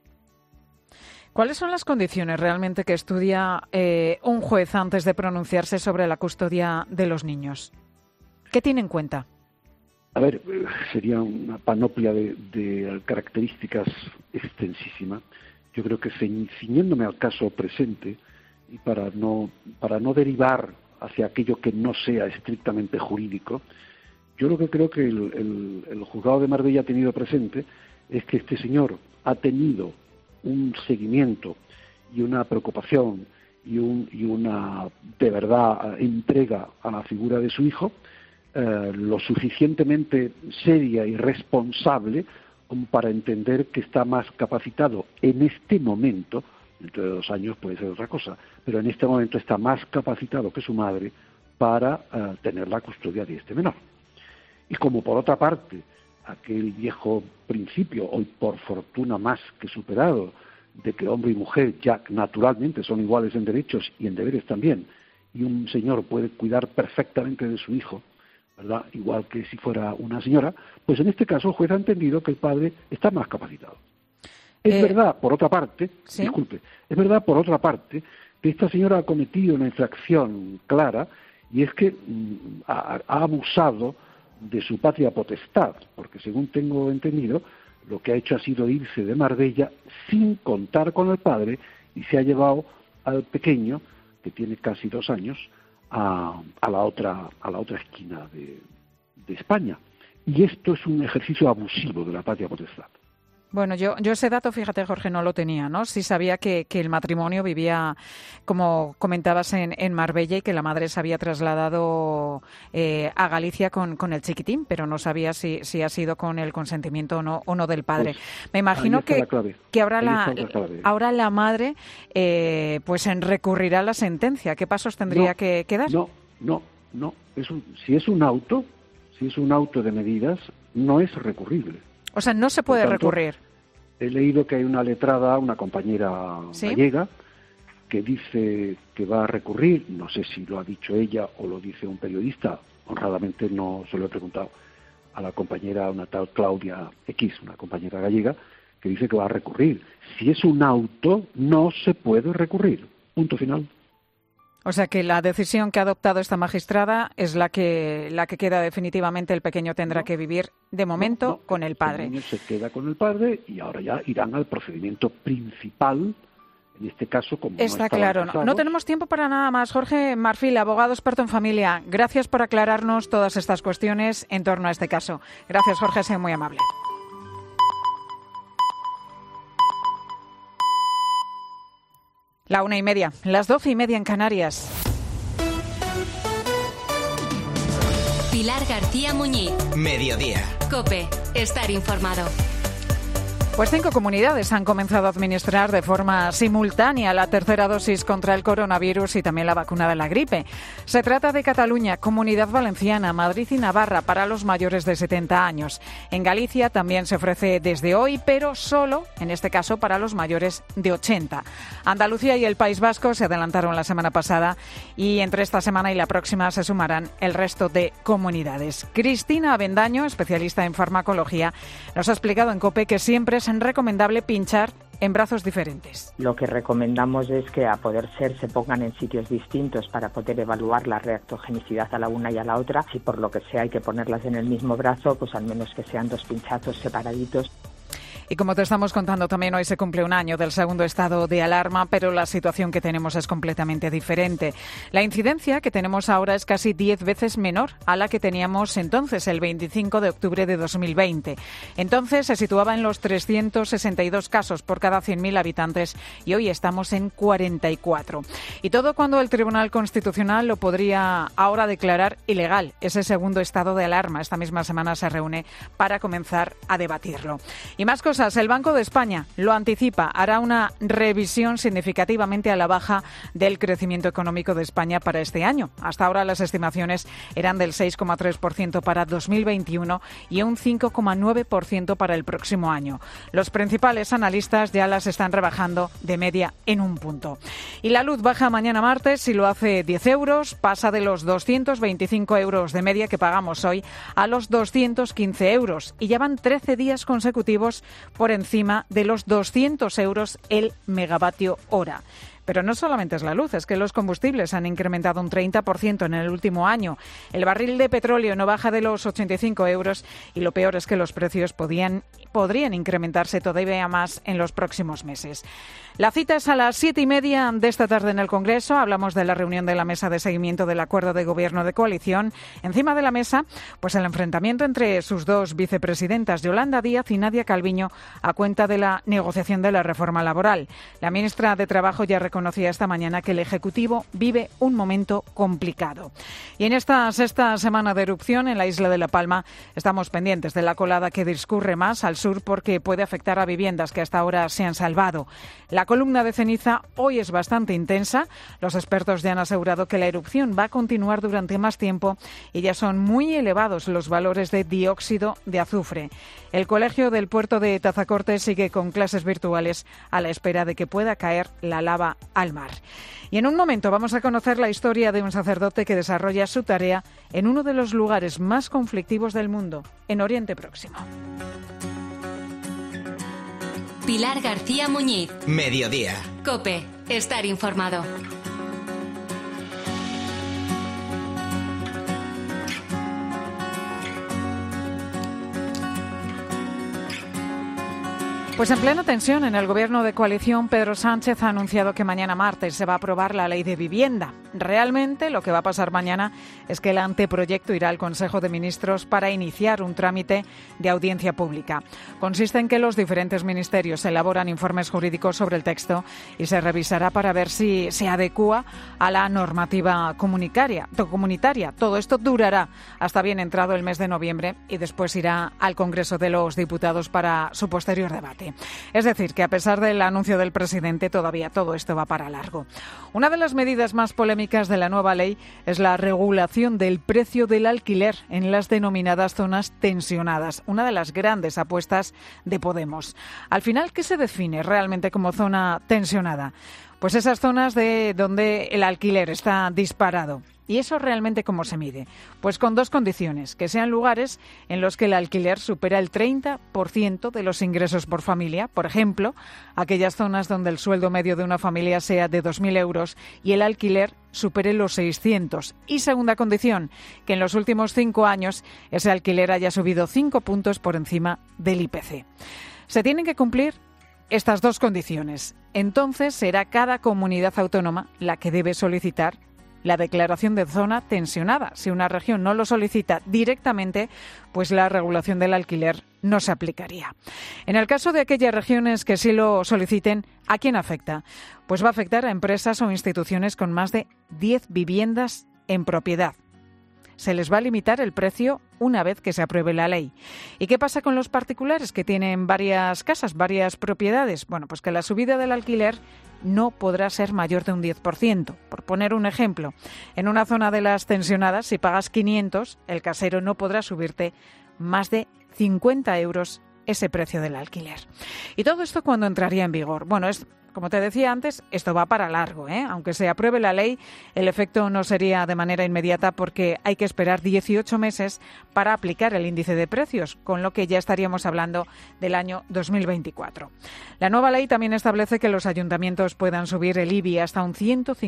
¿Cuáles son las condiciones realmente que estudia un juez antes de pronunciarse sobre la custodia de los niños? ¿Qué tiene en cuenta? A ver, sería una panoplia de características extensísima. Yo creo que ciñéndome al caso presente y para no derivar hacia aquello que no sea estrictamente jurídico, yo lo que creo que el juzgado de Marbella ha tenido presente es que este señor ha tenido un seguimiento y una preocupación y una, de verdad, entrega a la figura de su hijo lo suficientemente seria y responsable como para entender que está más capacitado en este momento, dentro de 2 años puede ser otra cosa, pero en este momento está más capacitado que su madre para tener la custodia de este menor. Y como por otra parte, aquel viejo principio, hoy por fortuna más que superado, de que hombre y mujer ya naturalmente son iguales en derechos y en deberes también, y un señor puede cuidar perfectamente de su hijo, ¿verdad?, igual que si fuera una señora, pues en este caso el juez ha entendido que el padre está más capacitado. Es verdad, por otra parte, ¿sí? Disculpe, es verdad, por otra parte, que esta señora ha cometido una infracción clara, y es que ha abusado de su patria potestad, porque según tengo entendido, lo que ha hecho ha sido irse de Marbella sin contar con el padre y se ha llevado al pequeño, que tiene casi 2 años, a la otra esquina de España. Y esto es un ejercicio abusivo de la patria potestad. Bueno, yo ese dato, fíjate, Jorge, no lo tenía, ¿no? Sí sabía que el matrimonio vivía, como comentabas, en Marbella y que la madre se había trasladado a Galicia con el chiquitín, pero no sabía si ha sido con el consentimiento o no del padre. Pues, me imagino que ahora la madre pues recurrirá a la sentencia. ¿Qué pasos tendría que dar? No. Si es un auto de medidas, no es recurrible. O sea, no se puede recurrir. He leído que hay una letrada, una compañera gallega, que dice que va a recurrir. No sé si lo ha dicho ella o lo dice un periodista. Honradamente no se lo he preguntado a la compañera, una tal Claudia X, una compañera gallega, que dice que va a recurrir. Si es un auto, no se puede recurrir. Punto final. O sea que la decisión que ha adoptado esta magistrada es la que queda definitivamente. El pequeño tendrá que vivir de momento con el padre. El niño se queda con el padre y ahora ya irán al procedimiento principal. En este caso, como está claro. No tenemos tiempo para nada más. Jorge Marfil, abogado experto en familia, gracias por aclararnos todas estas cuestiones en torno a este caso. Gracias, Jorge, ha sido muy amable. La 1:30, las 12:30 en Canarias. Pilar García Muñiz. Mediodía. COPE. Estar informado. Pues 5 comunidades han comenzado a administrar de forma simultánea la tercera dosis contra el coronavirus y también la vacuna de la gripe. Se trata de Cataluña, Comunidad Valenciana, Madrid y Navarra para los mayores de 70 años. En Galicia también se ofrece desde hoy, pero solo, en este caso, para los mayores de 80. Andalucía y el País Vasco se adelantaron la semana pasada y entre esta semana y la próxima se sumarán el resto de comunidades. Cristina Avendaño, especialista en farmacología, nos ha explicado en COPE que siempre es recomendable pinchar en brazos diferentes. Lo que recomendamos es que a poder ser se pongan en sitios distintos para poder evaluar la reactogenicidad a la una y a la otra. Si por lo que sea hay que ponerlas en el mismo brazo, pues al menos que sean 2 pinchazos separaditos. Y como te estamos contando, también hoy se cumple un año del segundo estado de alarma, pero la situación que tenemos es completamente diferente. La incidencia que tenemos ahora es casi 10 veces menor a la que teníamos entonces, el 25 de octubre de 2020. Entonces se situaba en los 362 casos por cada 100.000 habitantes y hoy estamos en 44. Y todo cuando el Tribunal Constitucional lo podría ahora declarar ilegal, ese segundo estado de alarma. Esta misma semana se reúne para comenzar a debatirlo. Y más cosas. El Banco de España lo anticipa, hará una revisión significativamente a la baja del crecimiento económico de España para este año. Hasta ahora las estimaciones eran del 6,3% para 2021 y un 5,9% para el próximo año. Los principales analistas ya las están rebajando de media en 1 punto. Y la luz baja mañana martes y lo hace 10 euros, pasa de los 225 euros de media que pagamos hoy a los 215 euros y ya van 13 días consecutivos por encima de los 200 euros el megavatio hora. Pero no solamente es la luz, es que los combustibles han incrementado un 30% en el último año. El barril de petróleo no baja de los 85 euros y lo peor es que los precios podrían incrementarse todavía más en los próximos meses. La cita es a las 7:30 de esta tarde en el Congreso. Hablamos de la reunión de la mesa de seguimiento del acuerdo de gobierno de coalición. Encima de la mesa, pues el enfrentamiento entre sus dos vicepresidentas, Yolanda Díaz y Nadia Calviño, a cuenta de la negociación de la reforma laboral. La ministra de Trabajo ya reconocía esta mañana que el Ejecutivo vive un momento complicado. Y en esta sexta semana de erupción en la isla de La Palma estamos pendientes de la colada que discurre más al sur porque puede afectar a viviendas que hasta ahora se han salvado. La columna de ceniza hoy es bastante intensa. Los expertos ya han asegurado que la erupción va a continuar durante más tiempo y ya son muy elevados los valores de dióxido de azufre. El Colegio del Puerto de Tazacorte sigue con clases virtuales a la espera de que pueda caer la lava al mar. Y en un momento vamos a conocer la historia de un sacerdote que desarrolla su tarea en uno de los lugares más conflictivos del mundo, en Oriente Próximo. Pilar García Muñiz. Mediodía. COPE. Estar informado. Pues en plena tensión en el gobierno de coalición, Pedro Sánchez ha anunciado que mañana martes se va a aprobar la ley de vivienda. Realmente lo que va a pasar mañana es que el anteproyecto irá al Consejo de Ministros para iniciar un trámite de audiencia pública. Consiste en que los diferentes ministerios elaboran informes jurídicos sobre el texto y se revisará para ver si se adecúa a la normativa comunitaria. Todo esto durará hasta bien entrado el mes de noviembre y después irá al Congreso de los Diputados para su posterior debate. Es decir, que a pesar del anuncio del presidente, todavía todo esto va para largo. Una de las medidas más polémicas de la nueva ley es la regulación del precio del alquiler en las denominadas zonas tensionadas, una de las grandes apuestas de Podemos. Al final, ¿qué se define realmente como zona tensionada? Pues esas zonas de donde el alquiler está disparado. ¿Y eso realmente cómo se mide? Pues con dos condiciones, que sean lugares en los que el alquiler supera el 30% de los ingresos por familia. Por ejemplo, aquellas zonas donde el sueldo medio de una familia sea de 2.000 euros y el alquiler supere los 600. Y segunda condición, que en los últimos 5 años ese alquiler haya subido 5 puntos por encima del IPC. Se tienen que cumplir estas dos condiciones. Entonces será cada comunidad autónoma la que debe solicitar la declaración de zona tensionada. Si una región no lo solicita directamente, pues la regulación del alquiler no se aplicaría. En el caso de aquellas regiones que sí lo soliciten, ¿a quién afecta? Pues va a afectar a empresas o instituciones con más de 10 viviendas en propiedad. Se les va a limitar el precio una vez que se apruebe la ley. ¿Y qué pasa con los particulares que tienen varias casas, varias propiedades? Bueno, pues que la subida del alquiler no podrá ser mayor de un 10%. Por poner un ejemplo, en una zona de las tensionadas, si pagas 500, el casero no podrá subirte más de 50 euros ese precio del alquiler. ¿Y todo esto cuándo entraría en vigor? Bueno, como te decía antes, esto va para largo, ¿eh? Aunque se apruebe la ley, el efecto no sería de manera inmediata porque hay que esperar 18 meses para aplicar el índice de precios, con lo que ya estaríamos hablando del año 2024. La nueva ley también establece que los ayuntamientos puedan subir el IBI hasta un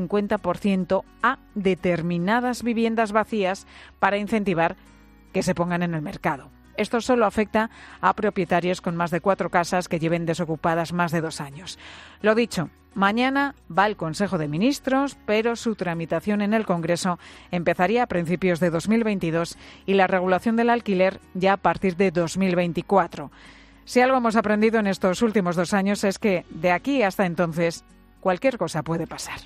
150% a determinadas viviendas vacías para incentivar que se pongan en el mercado. Esto solo afecta a propietarios con más de 4 casas que lleven desocupadas más de 2 años. Lo dicho, mañana va al Consejo de Ministros, pero su tramitación en el Congreso empezaría a principios de 2022 y la regulación del alquiler ya a partir de 2024. Si algo hemos aprendido en estos últimos 2 años es que de aquí hasta entonces cualquier cosa puede pasar.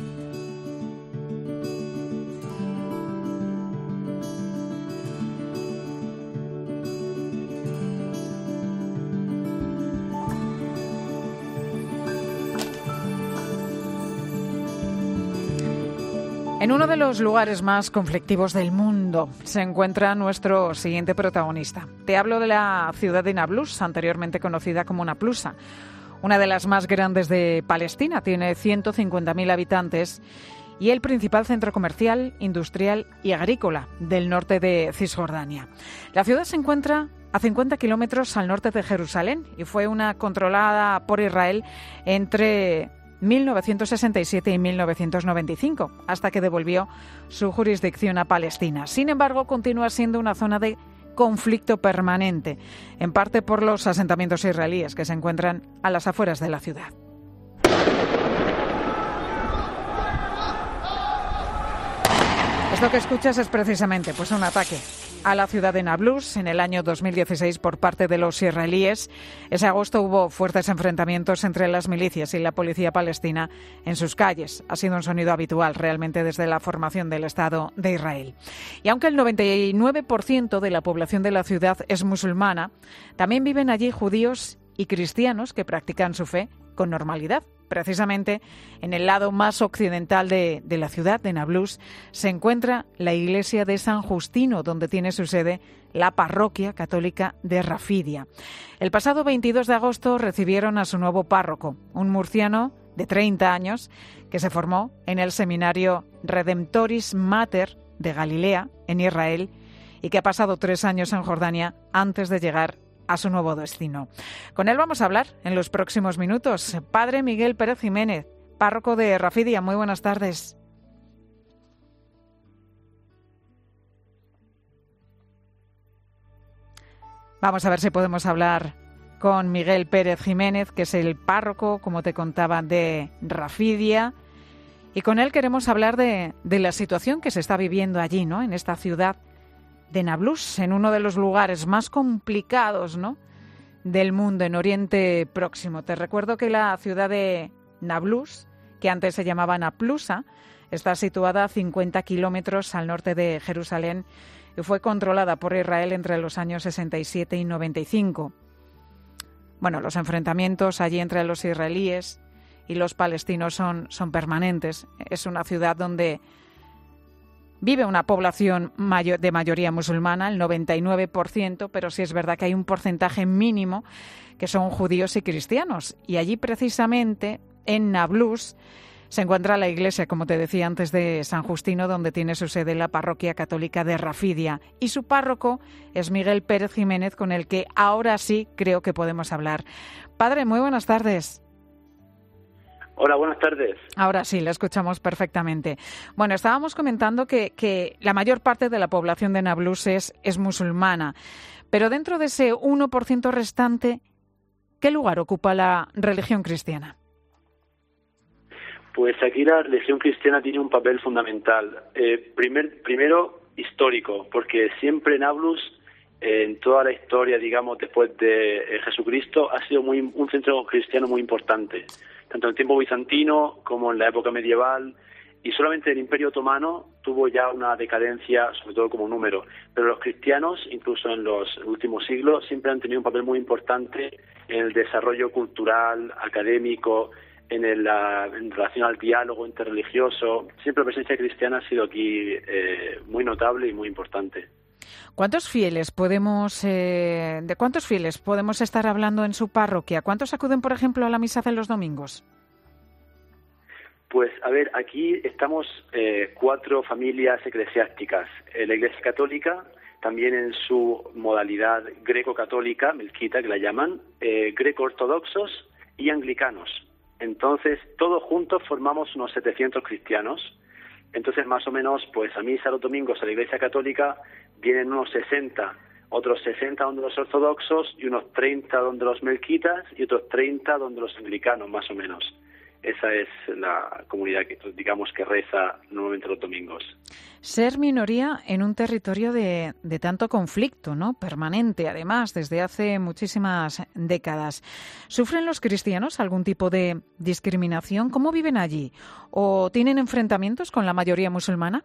En uno de los lugares más conflictivos del mundo se encuentra nuestro siguiente protagonista. Te hablo de la ciudad de Nablus, anteriormente conocida como Naplusa, una de las más grandes de Palestina. Tiene 150.000 habitantes y el principal centro comercial, industrial y agrícola del norte de Cisjordania. La ciudad se encuentra a 50 kilómetros al norte de Jerusalén y fue una controlada por Israel entre 1967 y 1995, hasta que devolvió su jurisdicción a Palestina. Sin embargo, continúa siendo una zona de conflicto permanente, en parte por los asentamientos israelíes que se encuentran a las afueras de la ciudad. Esto que escuchas es precisamente un ataque a la ciudad de Nablus en el año 2016 por parte de los israelíes. Ese agosto hubo fuertes enfrentamientos entre las milicias y la policía palestina en sus calles. Ha sido un sonido habitual realmente desde la formación del Estado de Israel. Y aunque el 99% de la población de la ciudad es musulmana, también viven allí judíos y cristianos que practican su fe con normalidad. Precisamente en el lado más occidental de la ciudad, de Nablus, se encuentra la iglesia de San Justino, donde tiene su sede la parroquia católica de Rafidia. El pasado 22 de agosto recibieron a su nuevo párroco, un murciano de 30 años, que se formó en el seminario Redemptoris Mater de Galilea, en Israel, y que ha pasado 3 años en Jordania antes de llegar a su nuevo destino. Con él vamos a hablar en los próximos minutos. Padre Miguel Pérez Jiménez, párroco de Rafidia, muy buenas tardes. Vamos a ver si podemos hablar con Miguel Pérez Jiménez, que es el párroco, como te contaba, de Rafidia, Y con él queremos hablar de la situación que se está viviendo allí, ¿no? En esta ciudad de Nablus, en uno de los lugares más complicados, ¿no?, del mundo, en Oriente Próximo. Te recuerdo que la ciudad de Nablus, que antes se llamaba Naplusa, está situada a 50 kilómetros al norte de Jerusalén y fue controlada por Israel entre los años 67 y 95. Bueno, los enfrentamientos allí entre los israelíes y los palestinos son permanentes. Es una ciudad donde vive una población de mayoría musulmana, el 99%, pero sí es verdad que hay un porcentaje mínimo que son judíos y cristianos. Y allí precisamente, en Nablus, se encuentra la iglesia, como te decía antes, de San Justino, donde tiene su sede la parroquia católica de Rafidia. Y su párroco es Miguel Pérez Jiménez, con el que ahora sí creo que podemos hablar. Padre, muy buenas tardes. Hola, buenas tardes. Ahora sí, lo escuchamos perfectamente. Bueno, estábamos comentando que la mayor parte de la población de Nablus es musulmana, pero dentro de ese 1% restante, ¿qué lugar ocupa la religión cristiana? Pues aquí la religión cristiana tiene un papel fundamental. Primero, histórico, porque siempre Nablus, en toda la historia, digamos, después de Jesucristo, ha sido un centro cristiano muy importante, tanto en el tiempo bizantino como en la época medieval, y solamente el Imperio Otomano tuvo ya una decadencia, sobre todo como número. Pero los cristianos, incluso en los últimos siglos, siempre han tenido un papel muy importante en el desarrollo cultural, académico, en relación al diálogo interreligioso. Siempre la presencia cristiana ha sido aquí muy notable y muy importante. ¿De cuántos fieles podemos estar hablando en su parroquia? ¿Cuántos acuden, por ejemplo, a la misa de los domingos? Pues, a ver, aquí estamos 4 familias eclesiásticas. La Iglesia Católica, también en su modalidad greco-católica, melquita, que la llaman, greco-ortodoxos y anglicanos. Entonces, todos juntos formamos unos 700 cristianos. Entonces, más o menos, pues a misa los domingos a la Iglesia Católica vienen unos 60, otros 60 donde los ortodoxos y unos 30 donde los melquitas y otros 30 donde los anglicanos, más o menos. Esa es la comunidad que, digamos, que reza normalmente los domingos. Ser minoría en un territorio de tanto conflicto, ¿no?, permanente, además, desde hace muchísimas décadas. ¿Sufren los cristianos algún tipo de discriminación? ¿Cómo viven allí? ¿O tienen enfrentamientos con la mayoría musulmana?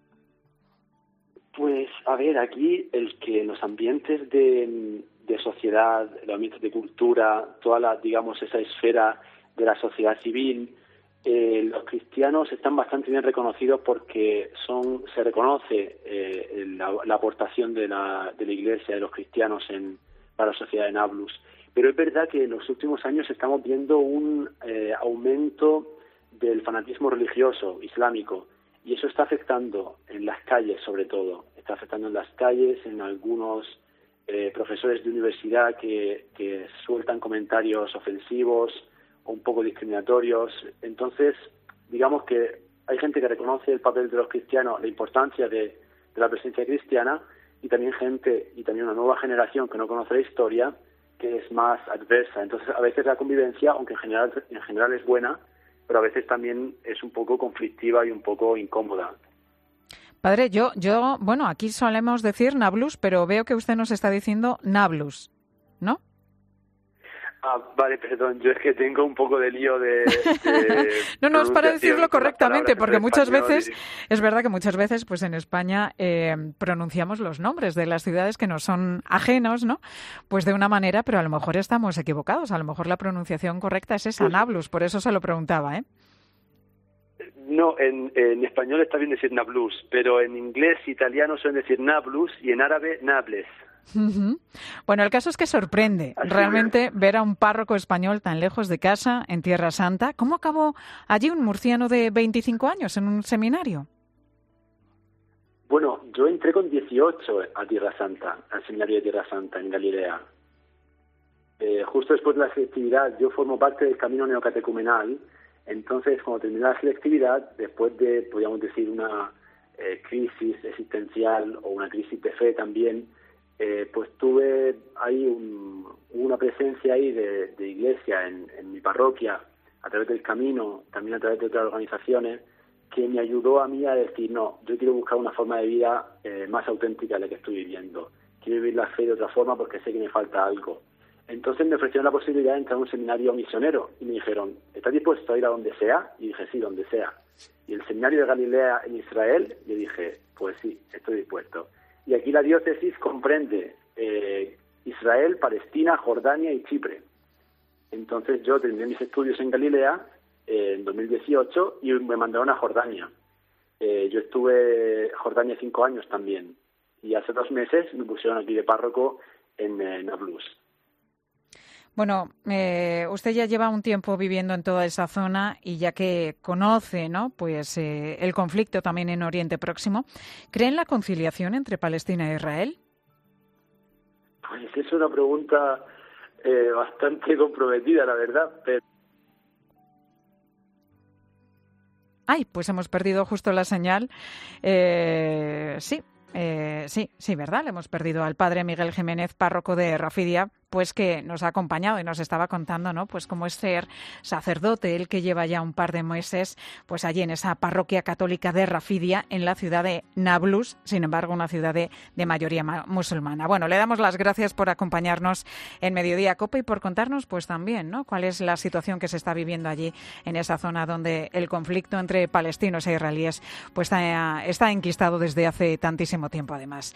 Pues, a ver, aquí los ambientes de sociedad, los ambientes de cultura, digamos, esa esfera de la sociedad civil, los cristianos están bastante bien reconocidos porque se reconoce la aportación de la Iglesia, de los cristianos para la sociedad de Nablus. Pero es verdad que en los últimos años estamos viendo un aumento del fanatismo religioso islámico, y eso está afectando en las calles, sobre todo. Está afectando en las calles, en algunos profesores de universidad que sueltan comentarios ofensivos o un poco discriminatorios. Entonces, digamos que hay gente que reconoce el papel de los cristianos, la importancia de la presencia cristiana, y también una nueva generación que no conoce la historia, que es más adversa. Entonces, a veces la convivencia, aunque en general es buena, pero a veces también es un poco conflictiva y un poco incómoda. Padre, bueno, aquí solemos decir Nablus, pero veo que usted nos está diciendo Nablus, ¿no? Vale, perdón, yo es que tengo un poco de lío de no, es para decirlo correctamente, porque muchas veces, es verdad que muchas veces pues en España pronunciamos los nombres de las ciudades que nos son ajenos, ¿no? Pues de una manera, pero a lo mejor estamos equivocados, a lo mejor la pronunciación correcta es esa, Nablus, por eso se lo preguntaba, ¿eh? No, en español está bien decir Nablus, pero en inglés, italiano suelen decir Nablus y en árabe Nables. Uh-huh. Bueno, el caso es que sorprende realmente ver a un párroco español tan lejos de casa, en Tierra Santa. ¿Cómo acabó allí un murciano de 25 años en un seminario? Bueno, yo entré con 18 a Tierra Santa, al seminario de Tierra Santa, en Galilea. Justo después de la selectividad, yo formo parte del camino neocatecumenal. Entonces, cuando terminé la selectividad, después de, podríamos decir, una crisis existencial o una crisis de fe también, pues tuve ahí una presencia ahí de iglesia en mi parroquia, a través del camino, también a través de otras organizaciones, que me ayudó a mí a decir, no, yo quiero buscar una forma de vida más auténtica de la que estoy viviendo. Quiero vivir la fe de otra forma porque sé que me falta algo. Entonces me ofrecieron la posibilidad de entrar a un seminario misionero y me dijeron, ¿estás dispuesto a ir a donde sea? Y dije, sí, donde sea. Y el seminario de Galilea en Israel, yo dije, pues sí, estoy dispuesto. Y aquí la diócesis comprende Israel, Palestina, Jordania y Chipre. Entonces yo terminé mis estudios en Galilea en 2018 y me mandaron a Jordania. Yo estuve en Jordania 5 años también. Y hace 2 meses me pusieron aquí de párroco en Nablus. Bueno, usted ya lleva un tiempo viviendo en toda esa zona y ya que conoce, ¿no?, pues el conflicto también en Oriente Próximo, ¿cree en la conciliación entre Palestina e Israel? Pues es una pregunta bastante comprometida, la verdad, pero... Ay, pues hemos perdido justo la señal. Sí, ¿verdad? Le hemos perdido al padre Miguel Jiménez, párroco de Rafidia, pues que nos ha acompañado y nos estaba contando, ¿no?, pues cómo es ser sacerdote, él que lleva ya un par de meses, pues allí en esa parroquia católica de Rafidia, en la ciudad de Nablus, sin embargo, una ciudad de mayoría musulmana. Bueno, le damos las gracias por acompañarnos en Mediodía COPE y por contarnos, pues también, ¿no?, cuál es la situación que se está viviendo allí en esa zona donde el conflicto entre palestinos e israelíes, pues está enquistado desde hace tantísimo tiempo, además.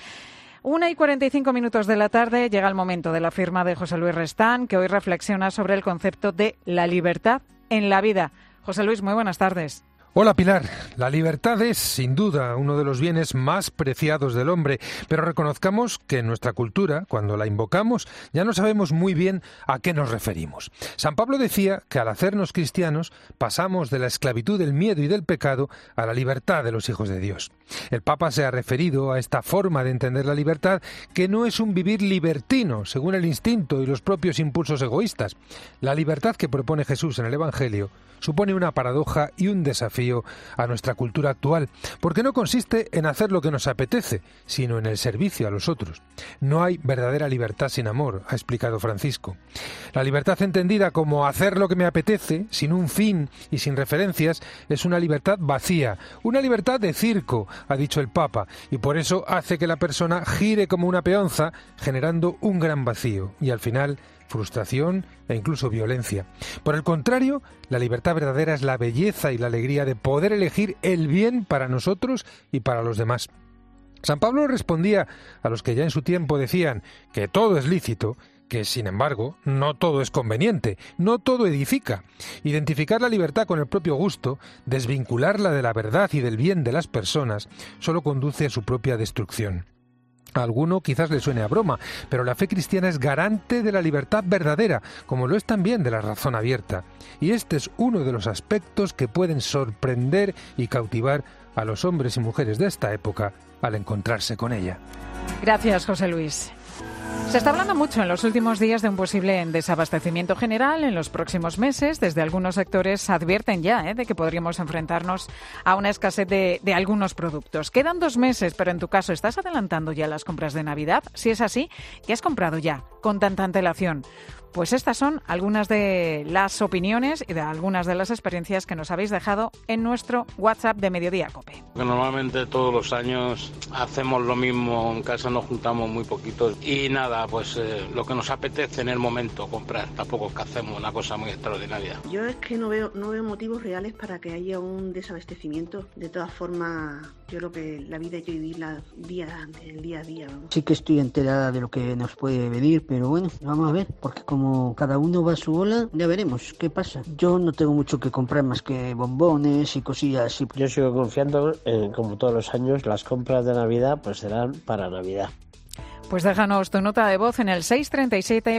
1:45 de la tarde, llega el momento de la firma de José Luis Restán, que hoy reflexiona sobre el concepto de la libertad en la vida. José Luis, muy buenas tardes. Hola Pilar, la libertad es sin duda uno de los bienes más preciados del hombre, pero reconozcamos que en nuestra cultura, cuando la invocamos, ya no sabemos muy bien a qué nos referimos. San Pablo decía que al hacernos cristianos pasamos de la esclavitud del miedo y del pecado a la libertad de los hijos de Dios. El Papa se ha referido a esta forma de entender la libertad, que no es un vivir libertino, según el instinto y los propios impulsos egoístas. La libertad que propone Jesús en el Evangelio supone una paradoja y un desafío a nuestra cultura actual, porque no consiste en hacer lo que nos apetece, sino en el servicio a los otros. No hay verdadera libertad sin amor, ha explicado Francisco. La libertad entendida como hacer lo que me apetece, sin un fin y sin referencias, es una libertad vacía, una libertad de circo, ha dicho el Papa, y por eso hace que la persona gire como una peonza, generando un gran vacío, y al final frustración e incluso violencia. Por el contrario, la libertad verdadera es la belleza y la alegría de poder elegir el bien para nosotros y para los demás. San Pablo respondía a los que ya en su tiempo decían que todo es lícito, que sin embargo no todo es conveniente, no todo edifica. Identificar la libertad con el propio gusto, desvincularla de la verdad y del bien de las personas, solo conduce a su propia destrucción. A alguno quizás le suene a broma, pero la fe cristiana es garante de la libertad verdadera, como lo es también de la razón abierta. Y este es uno de los aspectos que pueden sorprender y cautivar a los hombres y mujeres de esta época al encontrarse con ella. Gracias, José Luis. Se está hablando mucho en los últimos días de un posible desabastecimiento general en los próximos meses. Desde algunos sectores advierten ya de que podríamos enfrentarnos a una escasez de algunos productos. Quedan 2 meses, pero en tu caso, ¿estás adelantando ya las compras de Navidad? Si es así, ¿qué has comprado ya con tanta antelación? Pues estas son algunas de las opiniones y de algunas de las experiencias que nos habéis dejado en nuestro WhatsApp de Mediodía COPE. Normalmente todos los años hacemos lo mismo, en casa nos juntamos muy poquitos y nada, pues lo que nos apetece en el momento comprar. Tampoco es que hacemos una cosa muy extraordinaria. Yo es que no veo motivos reales para que haya un desabastecimiento. De todas formas, yo creo que la vida hay que vivirla el día a día. Vamos. Sí que estoy enterada de lo que nos puede venir, pero bueno, vamos a ver, porque como cada uno va a su bola, ya veremos qué pasa. Yo no tengo mucho que comprar más que bombones y cosillas así. Yo sigo confiando en, como todos los años, las compras de Navidad pues serán para Navidad. Pues déjanos tu nota de voz en el 637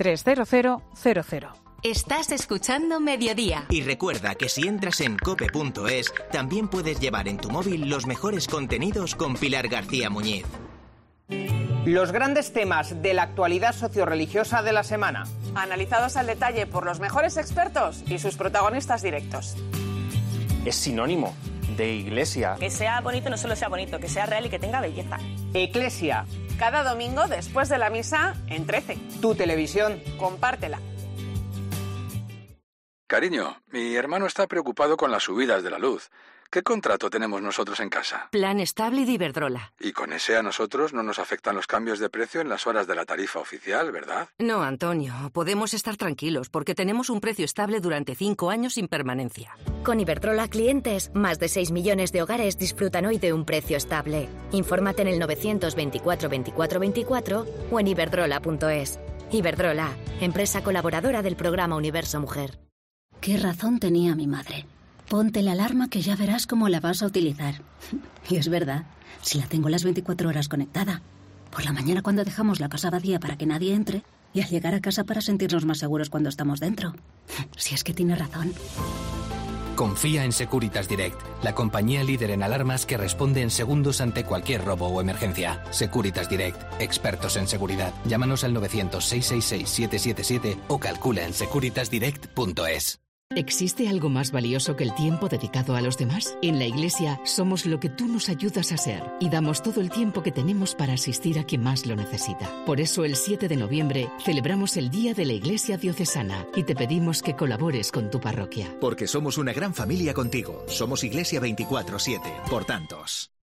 230000. Estás escuchando Mediodía. Y recuerda que si entras en cope.es, también puedes llevar en tu móvil los mejores contenidos con Pilar García Muñiz. Los grandes temas de la actualidad sociorreligiosa de la semana. Analizados al detalle por los mejores expertos y sus protagonistas directos. Es sinónimo de iglesia. Que sea bonito, no solo sea bonito, que sea real y que tenga belleza. Eclesia. Cada domingo después de la misa en 13. Tu televisión. Compártela. Cariño, mi hermano está preocupado con las subidas de la luz. ¿Qué contrato tenemos nosotros en casa? Plan estable de Iberdrola. Y con ese a nosotros no nos afectan los cambios de precio en las horas de la tarifa oficial, ¿verdad? No, Antonio, podemos estar tranquilos porque tenemos un precio estable durante 5 años sin permanencia. Con Iberdrola clientes, más de 6 millones de hogares disfrutan hoy de un precio estable. Infórmate en el 924 24 24 o en iberdrola.es. Iberdrola, empresa colaboradora del programa Universo Mujer. ¿Qué razón tenía mi madre? Ponte la alarma que ya verás cómo la vas a utilizar. Y es verdad, si la tengo las 24 horas conectada. Por la mañana cuando dejamos la casa vacía para que nadie entre y al llegar a casa para sentirnos más seguros cuando estamos dentro. Si es que tiene razón. Confía en Securitas Direct, la compañía líder en alarmas que responde en segundos ante cualquier robo o emergencia. Securitas Direct, expertos en seguridad. Llámanos al 900-666-777 o calcula en securitasdirect.es. ¿Existe algo más valioso que el tiempo dedicado a los demás? En la Iglesia somos lo que tú nos ayudas a ser y damos todo el tiempo que tenemos para asistir a quien más lo necesita. Por eso el 7 de noviembre celebramos el Día de la Iglesia Diocesana y te pedimos que colabores con tu parroquia. Porque somos una gran familia contigo. Somos Iglesia 24/7, por tantos.